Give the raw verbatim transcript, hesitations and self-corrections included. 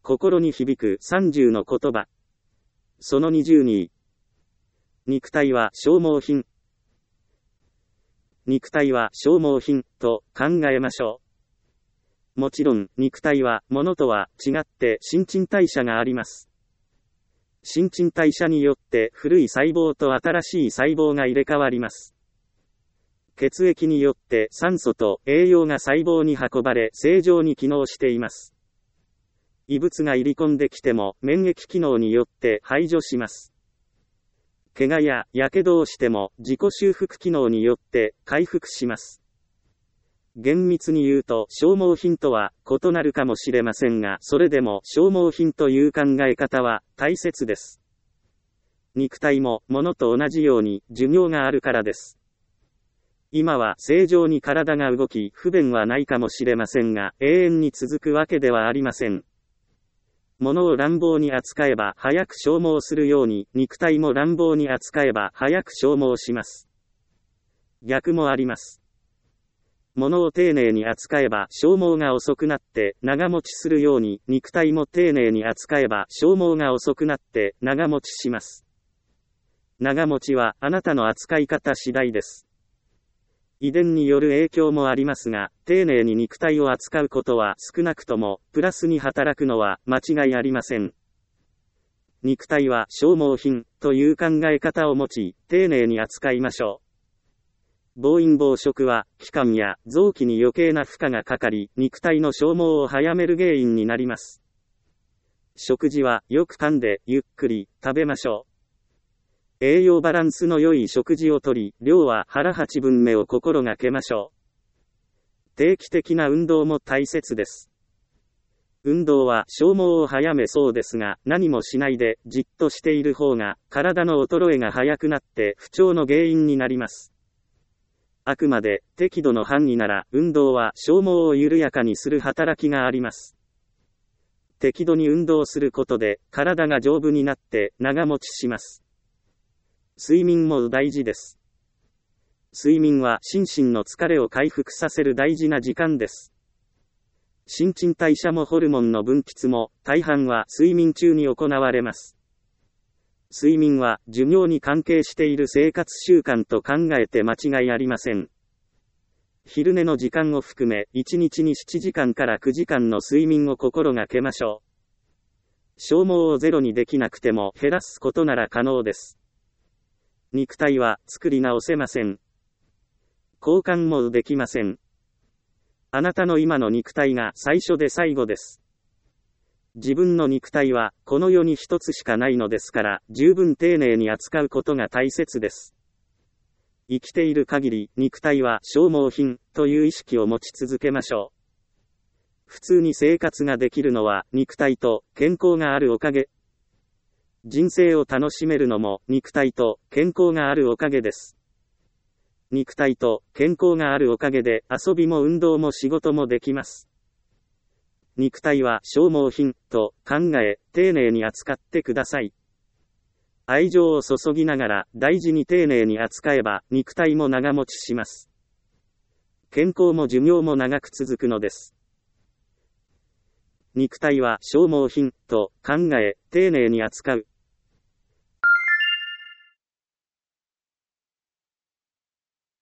心に響くさんじゅうの言葉。そのにじゅうに。肉体は消耗品。肉体は消耗品と考えましょう。もちろん、肉体は物とは違って新陳代謝があります。新陳代謝によって古い細胞と新しい細胞が入れ替わります。血液によって酸素と栄養が細胞に運ばれ正常に機能しています。異物が入り込んできても免疫機能によって排除します。怪我や火傷をしても自己修復機能によって回復します。厳密に言うと消耗品とは異なるかもしれませんが、それでも消耗品という考え方は大切です。肉体も物と同じように寿命があるからです。今は正常に体が動き不便はないかもしれませんが、永遠に続くわけではありません。物を乱暴に扱えば早く消耗するように、肉体も乱暴に扱えば早く消耗します。逆もあります。物を丁寧に扱えば消耗が遅くなって長持ちするように、肉体も丁寧に扱えば消耗が遅くなって長持ちします。長持ちはあなたの扱い方次第です。遺伝による影響もありますが、丁寧に肉体を扱うことは少なくともプラスに働くのは間違いありません。肉体は消耗品という考え方を持ち、丁寧に扱いましょう。暴飲暴食は器官や臓器に余計な負荷がかかり、肉体の消耗を早める原因になります。食事はよく噛んでゆっくり食べましょう。栄養バランスの良い食事をとり、量は腹八分目を心がけましょう。定期的な運動も大切です。運動は消耗を早めそうですが、何もしないでじっとしている方が、体の衰えが早くなって不調の原因になります。あくまで適度の範囲なら、運動は消耗を緩やかにする働きがあります。適度に運動することで、体が丈夫になって長持ちします。睡眠も大事です。睡眠は心身の疲れを回復させる大事な時間です。新陳代謝もホルモンの分泌も大半は睡眠中に行われます。睡眠は寿命に関係している生活習慣と考えて間違いありません。昼寝の時間を含めいちにちにしちじかんからくじかんの睡眠を心がけましょう。消耗をゼロにできなくても減らすことなら可能です。肉体は作り直せません。交換もできません。あなたの今の肉体が最初で最後です。自分の肉体はこの世に一つしかないのですから、十分丁寧に扱うことが大切です。生きている限り肉体は消耗品という意識を持ち続けましょう。普通に生活ができるのは肉体と健康があるおかげ。人生を楽しめるのも肉体と健康があるおかげです。肉体と健康があるおかげで遊びも運動も仕事もできます。肉体は消耗品と考え、丁寧に扱ってください。愛情を注ぎながら大事に丁寧に扱えば肉体も長持ちします。健康も寿命も長く続くのです。肉体は消耗品と考え、丁寧に扱う。